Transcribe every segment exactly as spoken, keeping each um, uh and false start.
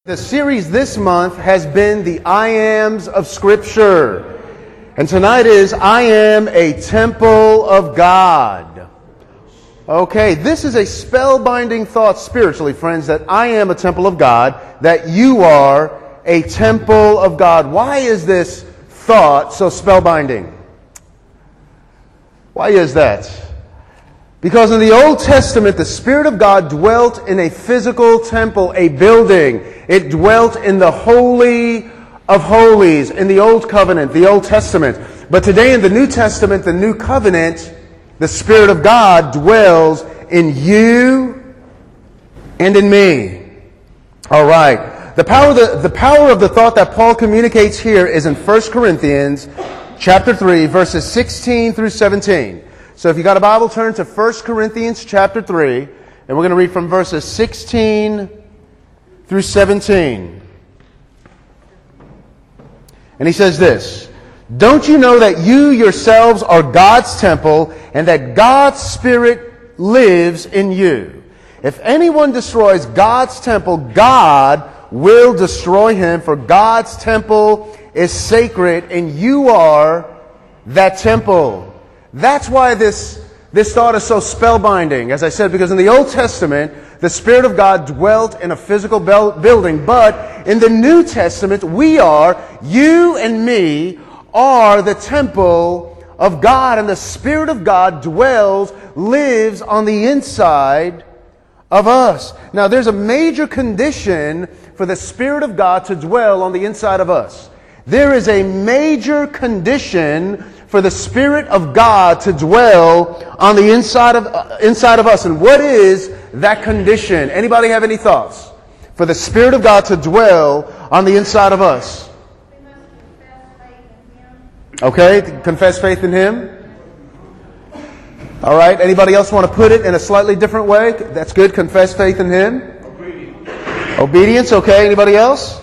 The series this month has been the I Ams of Scripture. And tonight is I am a temple of God. Okay, this is a spellbinding thought spiritually, friends, that I am a temple of God, that you are a temple of God. Why is this thought so spellbinding? Why is that? Because in the Old Testament, the Spirit of God dwelt in a physical temple, a building. It dwelt in the Holy of Holies in the Old Covenant, the Old Testament. But today in the New Testament, the New Covenant, the Spirit of God dwells in you and in me. All right. The power, the, the power of the thought that Paul communicates here is in First Corinthians chapter three, verses sixteen through seventeen. So if you got a Bible, turn to First Corinthians chapter three, and we're going to read from verses sixteen through seventeen. And he says this, "Don't you know that you yourselves are God's temple, and that God's Spirit lives in you? If anyone destroys God's temple, God will destroy him, for God's temple is sacred, and you are that temple." That's why this, this thought is so spellbinding, as I said, because in the Old Testament, the Spirit of God dwelt in a physical building, but in the New Testament, we are, you and me, are the temple of God, and the Spirit of God dwells, lives on the inside of us. Now, there's a major condition for the Spirit of God to dwell on the inside of us. There is a major condition for the Spirit of God to dwell on the inside of uh, inside of us. And what is that condition? Anybody have any thoughts? For the Spirit of God to dwell on the inside of us. Okay, confess faith in Him. All right, anybody else want to put it in a slightly different way? That's good, confess faith in Him. Obedience. Obedience, okay, anybody else?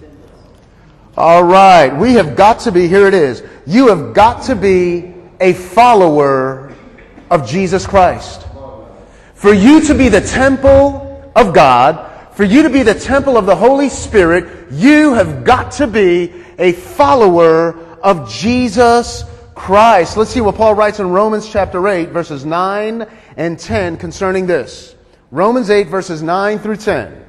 All right, we have got to be, here it is, you have got to be a follower of Jesus Christ. For you to be the temple of God, for you to be the temple of the Holy Spirit, you have got to be a follower of Jesus Christ. Let's see what Paul writes in Romans chapter eight, verses nine and ten concerning this. Romans eight, verses nine through ten.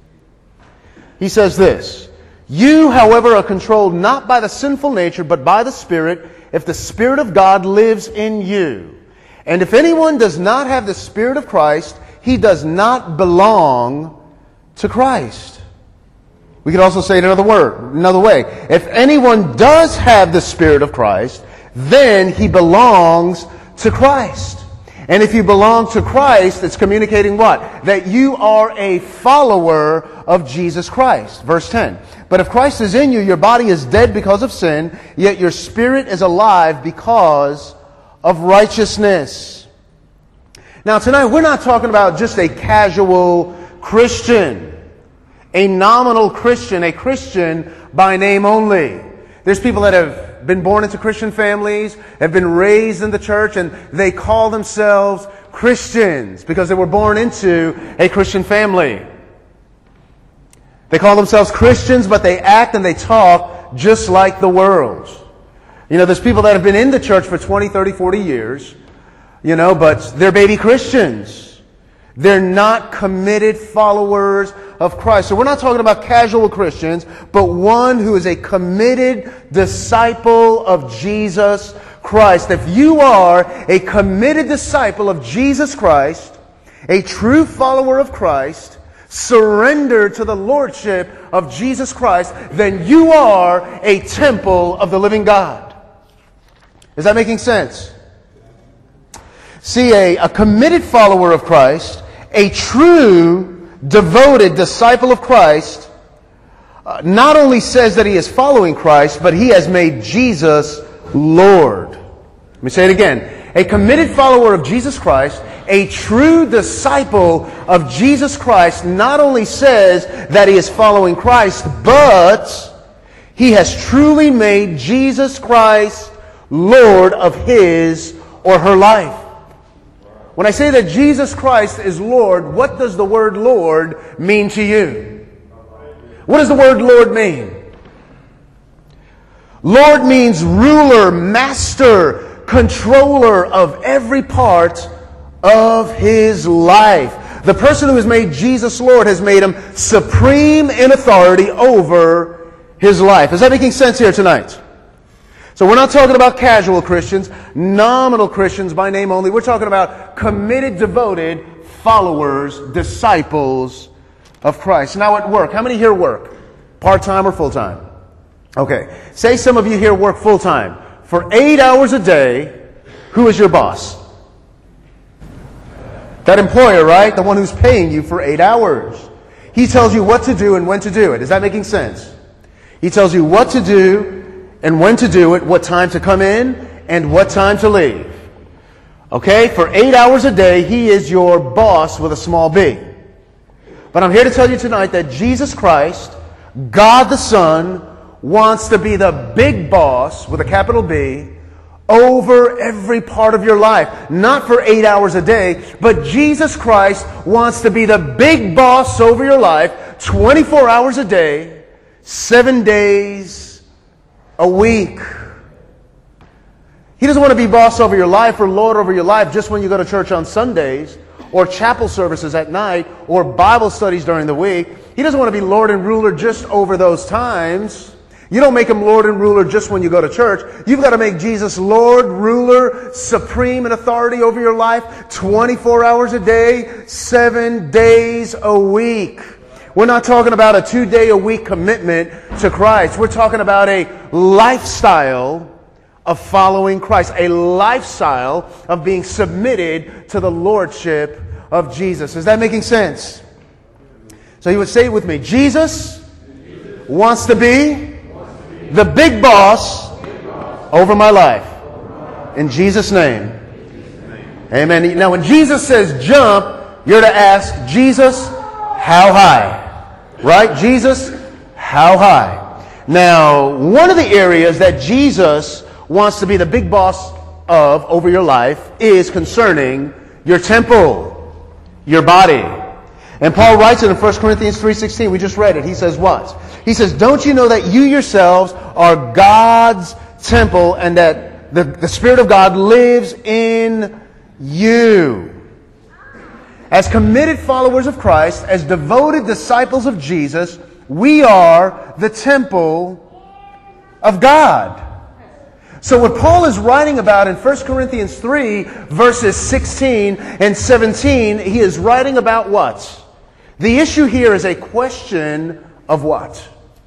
He says this, "You, however, are controlled not by the sinful nature, but by the Spirit, if the Spirit of God lives in you. And if anyone does not have the Spirit of Christ, he does not belong to Christ." We could also say it another word, another way. If anyone does have the Spirit of Christ, then he belongs to Christ. And if you belong to Christ, it's communicating what? That you are a follower of Jesus Christ. Verse ten. "But if Christ is in you, your body is dead because of sin, yet your spirit is alive because of righteousness." Now tonight, we're not talking about just a casual Christian, a nominal Christian, a Christian by name only. There's people that have been born into Christian families, have been raised in the church, and they call themselves Christians because they were born into a Christian family. They call themselves Christians, but they act and they talk just like the world. You know, there's people that have been in the church for twenty, thirty, forty years, you know, but they're baby Christians. They're not committed followers of Christ. So we're not talking about casual Christians, but one who is a committed disciple of Jesus Christ. If you are a committed disciple of Jesus Christ, a true follower of Christ, surrender to the lordship of Jesus Christ, then you are a temple of the living God. Is that making sense? See, a, a committed follower of Christ, a true, devoted disciple of Christ, uh, not only says that he is following Christ, but he has made Jesus Lord. Let me say it again. A committed follower of Jesus Christ, a true disciple of Jesus Christ, not only says that he is following Christ, but he has truly made Jesus Christ Lord of his or her life. When I say that Jesus Christ is Lord, what does the word Lord mean to you? What does the word Lord mean? Lord means ruler, master, controller of every part of his life. The person who has made Jesus Lord has made him supreme in authority over his life. Is that making sense here tonight? So we're not talking about casual Christians, nominal Christians by name only. We're talking about committed, devoted followers, disciples of Christ. Now at work, how many here work? Part-time or full-time? Okay. Say some of you here work full-time. For eight hours a day, who is your boss? That employer, right? The one who's paying you for eight hours. He tells you what to do and when to do it. Is that making sense? He tells you what to do and when to do it, what time to come in, and what time to leave. Okay? For eight hours a day, he is your boss with a small b. But I'm here to tell you tonight that Jesus Christ, God the Son, wants to be the big boss, with a capital B, over every part of your life. Not for eight hours a day, but Jesus Christ wants to be the big boss over your life, twenty-four hours a day, seven days a week. He doesn't want to be boss over your life or Lord over your life just when you go to church on Sundays or chapel services at night or Bible studies during the week. He doesn't want to be Lord and ruler just over those times. You don't make him Lord and ruler just when you go to church. You've got to make Jesus Lord, ruler, supreme in authority over your life, twenty-four hours a day, seven days a week. We're not talking about a two-day-a-week commitment to Christ. We're talking about a lifestyle of following Christ, a lifestyle of being submitted to the lordship of Jesus. Is that making sense? So you would say it with me. Jesus wants to be the big boss over my life. In Jesus' name. Amen. Now when Jesus says jump, you're to ask, Jesus, how high? Right? Jesus, how high? Now, one of the areas that Jesus wants to be the big boss of over your life is concerning your temple, your body. And Paul writes it in First Corinthians three sixteen. We just read it. He says what? He says, don't you know that you yourselves are God's temple and that the, the Spirit of God lives in you? As committed followers of Christ, as devoted disciples of Jesus, we are the temple of God. So what Paul is writing about in First Corinthians three, verses sixteen and seventeen, he is writing about what? The issue here is a question of what?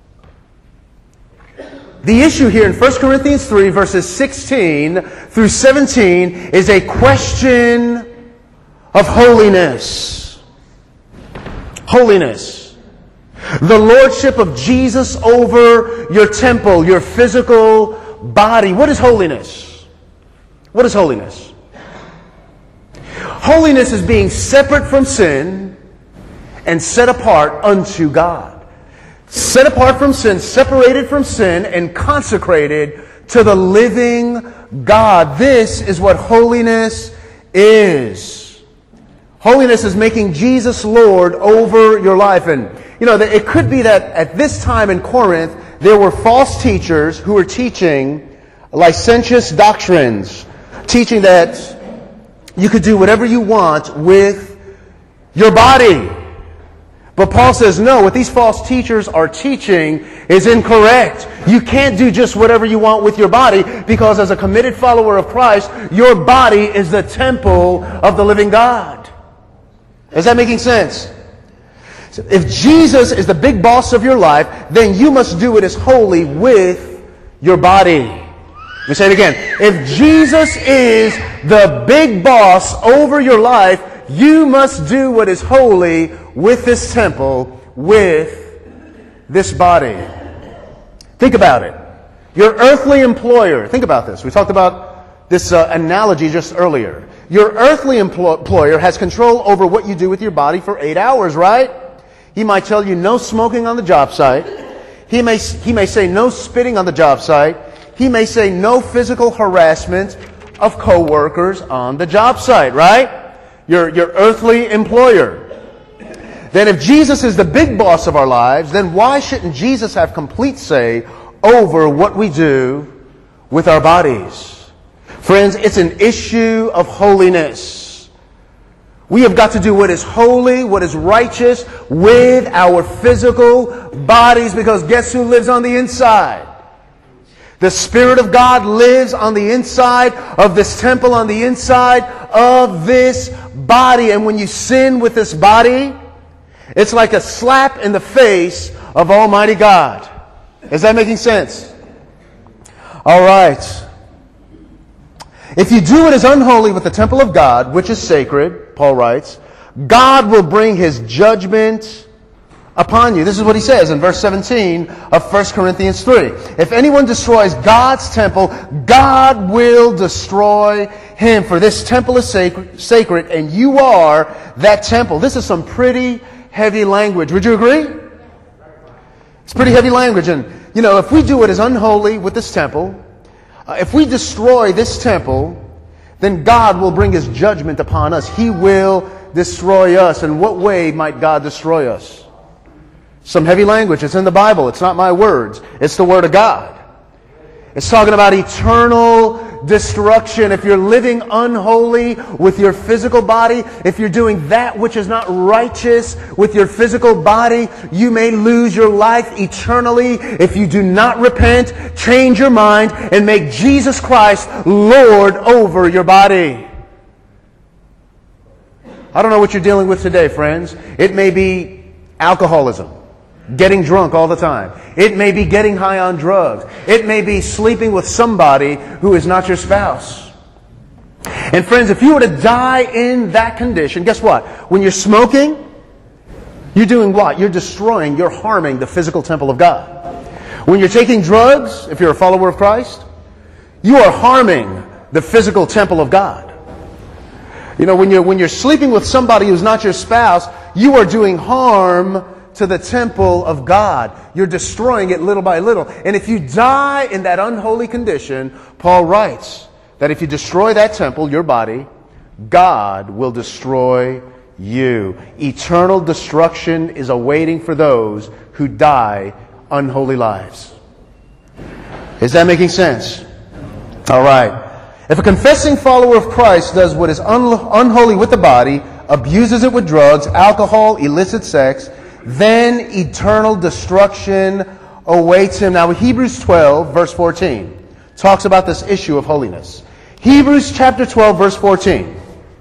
The issue here in First Corinthians three, verses sixteen through seventeen, is a question of holiness. Holiness. The lordship of Jesus over your temple, your physical body. What is holiness? What is holiness? Holiness is being separate from sin and set apart unto God. Set apart from sin, separated from sin, and consecrated to the living God. This is what holiness is. Holiness is making Jesus Lord over your life. And, you know, it could be that at this time in Corinth, there were false teachers who were teaching licentious doctrines, teaching that you could do whatever you want with your body. But Paul says, no, what these false teachers are teaching is incorrect. You can't do just whatever you want with your body, because as a committed follower of Christ, your body is the temple of the living God. Is that making sense? So if Jesus is the big boss of your life, then you must do what is holy with your body. Let me say it again. If Jesus is the big boss over your life, you must do what is holy with this temple, with this body. Think about it. Your earthly employer, think about this. We talked about this uh, analogy just earlier. Your earthly employer has control over what you do with your body for eight hours, right? He might tell you no smoking on the job site. He may, he may say no spitting on the job site. He may say no physical harassment of coworkers on the job site, right? Your, your earthly employer. then if Jesus is the big boss of our lives, then why shouldn't Jesus have complete say over what we do with our bodies? Friends, it's an issue of holiness. We have got to do what is holy, what is righteous with our physical bodies, because guess who lives on the inside? The Spirit of God lives on the inside of this temple, on the inside of this body. And when you sin with this body, it's like a slap in the face of Almighty God. Is that making sense? All right. If you do what is unholy with the temple of God, which is sacred, Paul writes, God will bring His judgment upon you. This is what he says in verse seventeen of First Corinthians three. If anyone destroys God's temple, God will destroy him. For this temple is sacred, sacred, and you are that temple. This is some pretty heavy language. Would you agree? It's pretty heavy language. And, you know, if we do what is unholy with this temple, uh, if we destroy this temple, then God will bring His judgment upon us. He will destroy us. And what way might God destroy us? Some heavy language. It's in the Bible. It's not my words. It's the Word of God. It's talking about eternal destruction. If you're living unholy with your physical body, if you're doing that which is not righteous with your physical body, you may lose your life eternally if you do not repent, change your mind, and make Jesus Christ Lord over your body. I don't know what you're dealing with today, friends. It may be alcoholism. Getting drunk all the time. It may be getting high on drugs. It may be sleeping with somebody who is not your spouse. And friends, if you were to die in that condition, guess what? When you're smoking, you're doing what? You're destroying, you're harming the physical temple of God. When you're taking drugs, if you're a follower of Christ, you are harming the physical temple of God. You know, when you're, when you're sleeping with somebody who's not your spouse, you are doing harm to the temple of God. You're destroying it little by little. And if you die in that unholy condition, Paul writes that if you destroy that temple, your body, God will destroy you. Eternal destruction is awaiting for those who die unholy lives. Is that making sense? All right. If a confessing follower of Christ does what is un- unholy with the body, abuses it with drugs, alcohol, illicit sex, then eternal destruction awaits him. Now, Hebrews twelve, verse fourteen, talks about this issue of holiness. Hebrews chapter twelve, verse fourteen.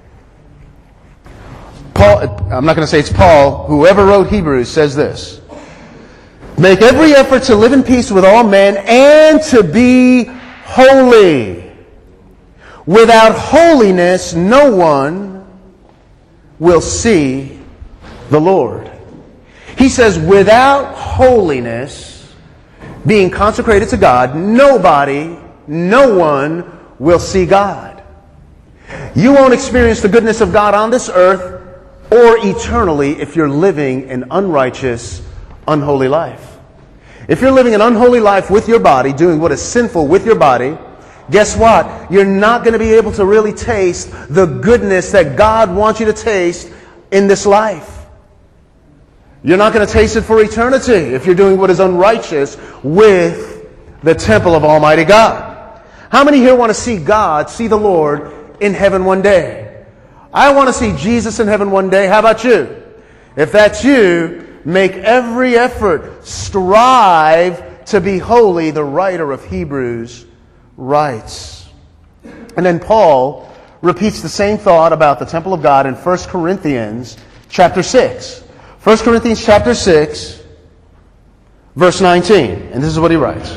Paul, I'm not going to say it's Paul, whoever wrote Hebrews says this. Make every effort to live in peace with all men and to be holy. Without holiness, no one will see the Lord. He says, without holiness, being consecrated to God, nobody, no one will see God. You won't experience the goodness of God on this earth or eternally if you're living an unrighteous, unholy life. If you're living an unholy life with your body, doing what is sinful with your body, guess what? You're not going to be able to really taste the goodness that God wants you to taste in this life. You're not going to taste it for eternity if you're doing what is unrighteous with the temple of Almighty God. How many here want to see God, see the Lord in heaven one day? I want to see Jesus in heaven one day. How about you? If that's you, make every effort. Strive to be holy, the writer of Hebrews writes. And then Paul repeats the same thought about the temple of God in First Corinthians chapter six. First Corinthians chapter six, verse nineteen. And this is what he writes.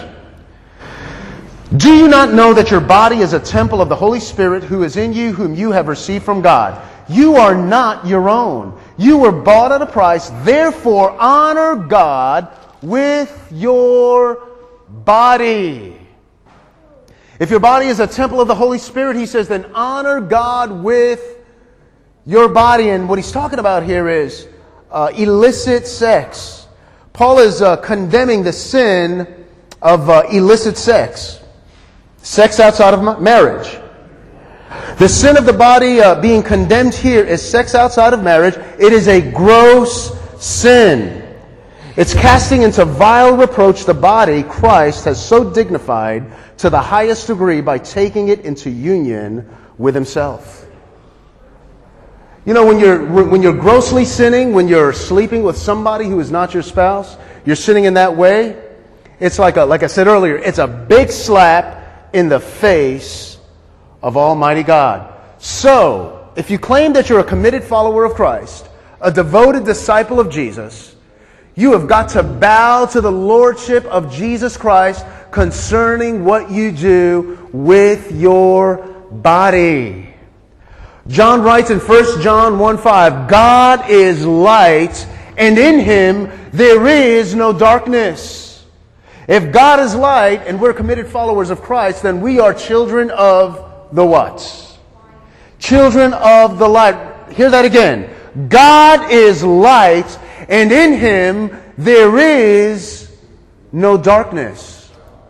Do you not know that your body is a temple of the Holy Spirit who is in you, whom you have received from God? You are not your own. You were bought at a price. Therefore, honor God with your body. If your body is a temple of the Holy Spirit, he says, then honor God with your body. And what he's talking about here is Uh, illicit sex. Paul is uh, condemning the sin of uh, illicit sex. Sex outside of marriage. The sin of the body uh, being condemned here is sex outside of marriage. It is a gross sin. It's casting into vile reproach the body Christ has so dignified to the highest degree by taking it into union with himself. You know, when you're when you're grossly sinning, when you're sleeping with somebody who is not your spouse, you're sinning in that way. It's like a, like I said earlier, it's a big slap in the face of Almighty God. So, if you claim that you're a committed follower of Christ, a devoted disciple of Jesus, you have got to bow to the lordship of Jesus Christ concerning what you do with your body. John writes in First John one five, God is light, and in him there is no darkness. If God is light and we're committed followers of Christ, then we are children of the what? Children of the light. Hear that again. God is light, and in him there is no darkness.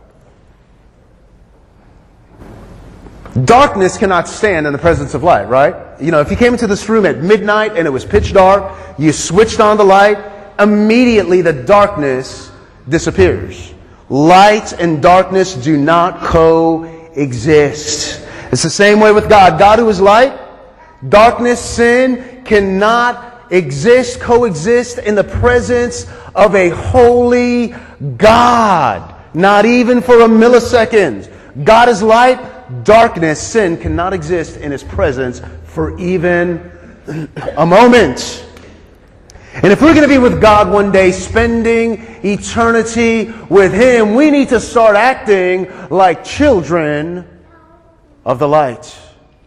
Darkness cannot stand in the presence of light, right? You know, if you came into this room at midnight and it was pitch dark, you switched on the light, immediately the darkness disappears. Light and darkness do not coexist. It's the same way with God. God who is light, darkness, sin cannot exist, coexist in the presence of a holy God. Not even for a millisecond. God is light, darkness, sin cannot exist in his presence for even a moment. And if we're going to be with God one day, spending eternity with him, we need to start acting like children of the light.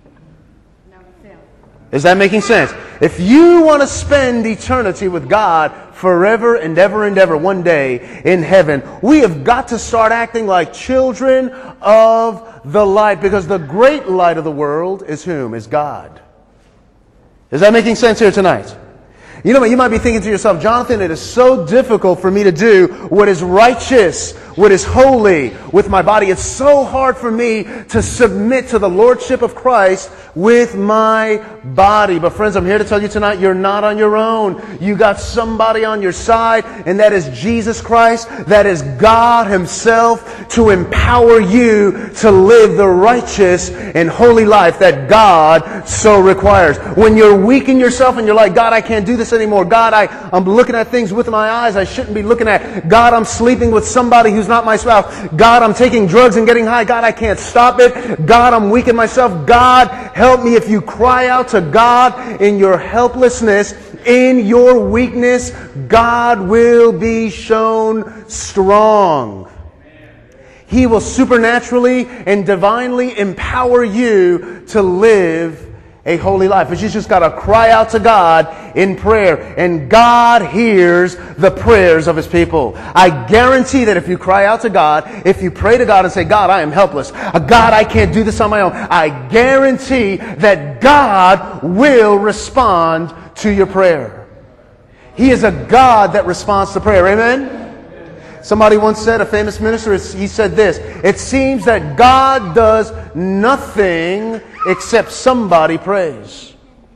Is that making sense? If you want to spend eternity with God forever and ever and ever one day in heaven, we have got to start acting like children of the light, because the great light of the world is whom? Is God. Is that making sense here tonight? You know what? You might be thinking to yourself, Jonathan, it is so difficult for me to do what is righteous, what is holy with my body. It's so hard for me to submit to the lordship of Christ with my body. But friends, I'm here to tell you tonight, you're not on your own. You got somebody on your side, and that is Jesus Christ. That is God himself to empower you to live the righteous and holy life that God so requires. When you're weak in yourself and you're like, God, I can't do this anymore. God, I, I'm looking at things with my eyes I shouldn't be looking at. God, I'm sleeping with somebody who's not my spouse. God, I'm taking drugs and getting high. God, I can't stop it. God, I'm weak in myself. God, help me. If you cry out to God in your helplessness, in your weakness, God will be shown strong. He will supernaturally and divinely empower you to live a holy life. But you just got to cry out to God in prayer, and God hears the prayers of his people. I guarantee that if you cry out to God, if you pray to God and say, God, I am helpless. God, I can't do this on my own. I guarantee that God will respond to your prayer. He is a God that responds to prayer. Amen? Somebody once said, a famous minister, he said this, it seems that God does nothing except somebody prays.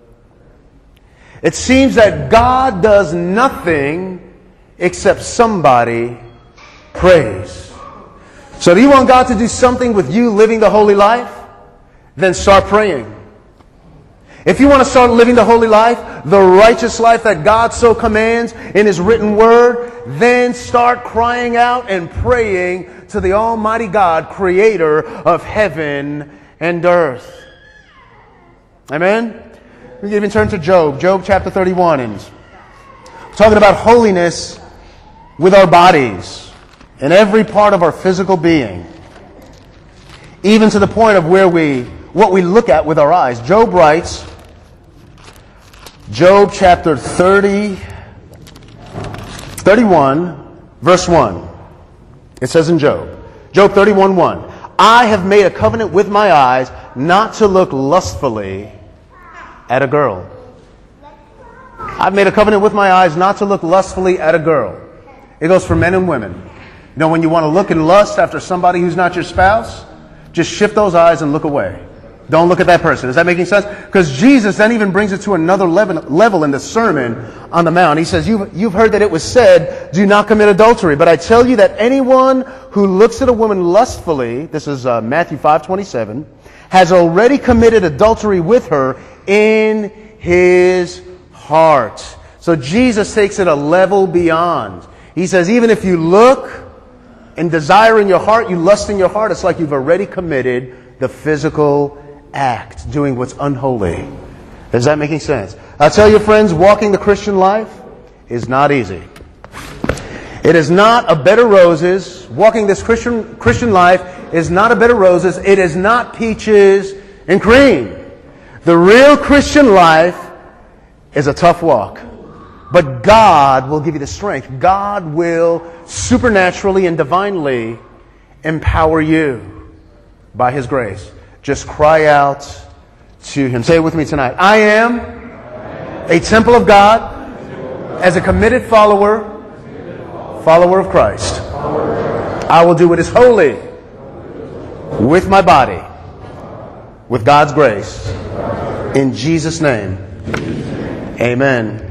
It seems that God does nothing except somebody prays. So do you want God to do something with you living the holy life? Then start praying. If you want to start living the holy life, the righteous life that God so commands in his written word, then start crying out and praying to the Almighty God, creator of heaven and earth. Amen? We can even turn to Job, Job chapter thirty-one, and we're talking about holiness with our bodies and every part of our physical being, even to the point of where we, what we look at with our eyes. Job writes, Job chapter thirty, thirty-one, verse one. It says in Job, Job thirty-one, one, I have made a covenant with my eyes not to look lustfully at a girl. I've made a covenant with my eyes not to look lustfully at a girl. It goes for men and women. You know, when you want to look in lust after somebody who's not your spouse, just shift those eyes and look away. Don't look at that person. Is that making sense? Because Jesus then even brings it to another level, level in the Sermon on the Mount. He says, you've, you've heard that it was said, do not commit adultery. But I tell you that anyone who looks at a woman lustfully, this is uh, Matthew five twenty-seven, has already committed adultery with her in his heart. So Jesus takes it a level beyond. He says, even if you look and desire in your heart, you lust in your heart, it's like you've already committed the physical act, doing what's unholy. Is that making sense? I'll tell you, friends, walking the Christian life is not easy. It is not a bed of roses. Walking this Christian Christian life is not a bed of roses. It is not peaches and cream. The real Christian life is a tough walk. But God will give you the strength. God will supernaturally and divinely empower you by His grace. Just cry out to Him. Say it with me tonight. I am a temple of God as a committed follower, follower of Christ. I will do what is holy with my body, with God's grace. In Jesus' name, amen.